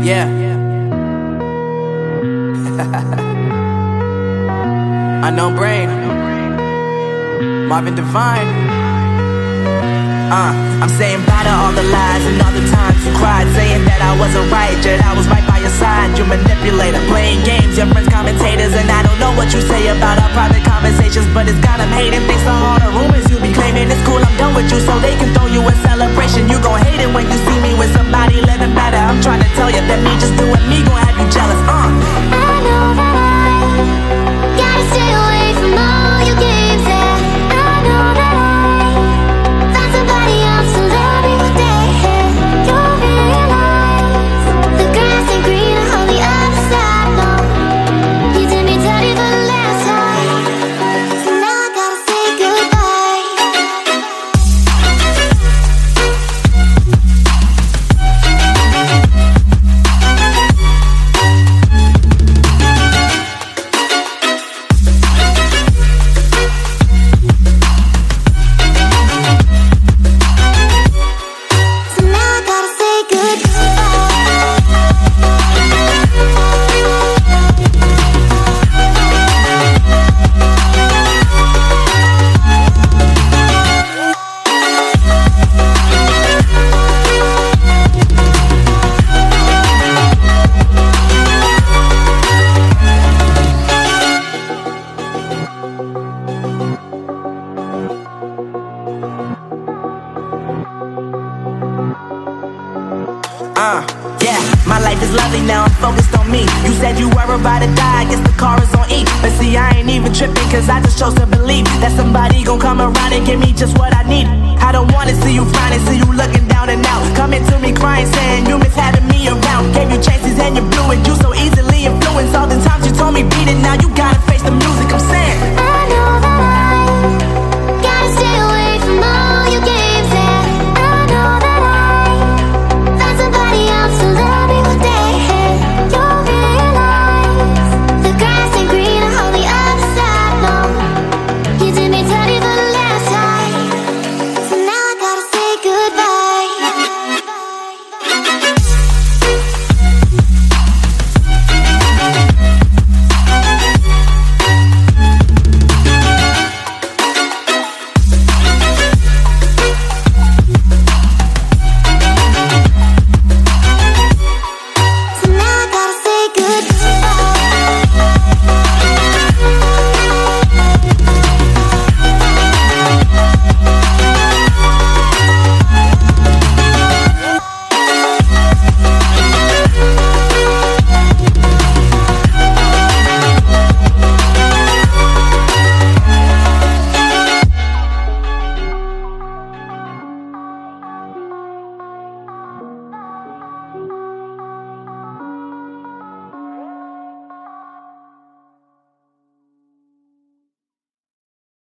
Yeah. Unknown Brain, Marvin Divine. I'm saying bye to all the lies and all the times you cried, saying that I wasn't right, yet I was right by your side. You manipulator, playing games, your friends commentators, and I don't know what you say about our private conversations, but it's got them hating. Thanks to all the rumors you be claiming. It's cool, I'm done with you, so they can throw you a celebration. You gon' hate it when you see me with somebody living better. I'm trying to tell you that me just doing me gon' have you jealous. I know that I gotta stay away from all your games. Yeah, I know that I found somebody else to love me one day. You'll realize the grass ain't greener on the other side. No, you did me dirty for the last time, so now I gotta say goodbye. Yeah, my life is lovely now, I'm focused on me. You said you were about to die, I guess the car is on E. But see, I ain't even tripping, cause I just chose to believe that somebody gon' come around and give me just what I need. I don't wanna see you frowning, see you looking down and out, coming to me crying, saying you miss having me around. Gave you chances and you blew it, you so easily influenced. All the times you told me beat it, now you gotta face the music.